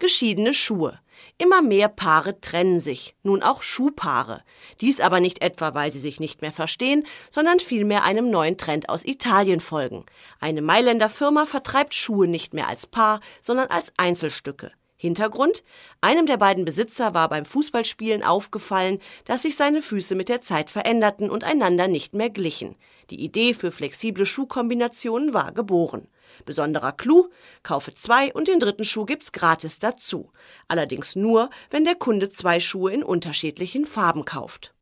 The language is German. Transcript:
Beschiedene Schuhe. Immer mehr Paare trennen sich, nun auch Schuhpaare. Dies aber nicht etwa, weil sie sich nicht mehr verstehen, sondern vielmehr einem neuen Trend aus Italien folgen. Eine Mailänder Firma vertreibt Schuhe nicht mehr als Paar, sondern als Einzelstücke. Hintergrund: Einem der beiden Besitzer war beim Fußballspielen aufgefallen, dass sich seine Füße mit der Zeit veränderten und einander nicht mehr glichen. Die Idee für flexible Schuhkombinationen war geboren. Besonderer Clou: Kaufe 2 und den 3. Schuh gibt's gratis dazu. Allerdings nur, wenn der Kunde 2 Schuhe in unterschiedlichen Farben kauft.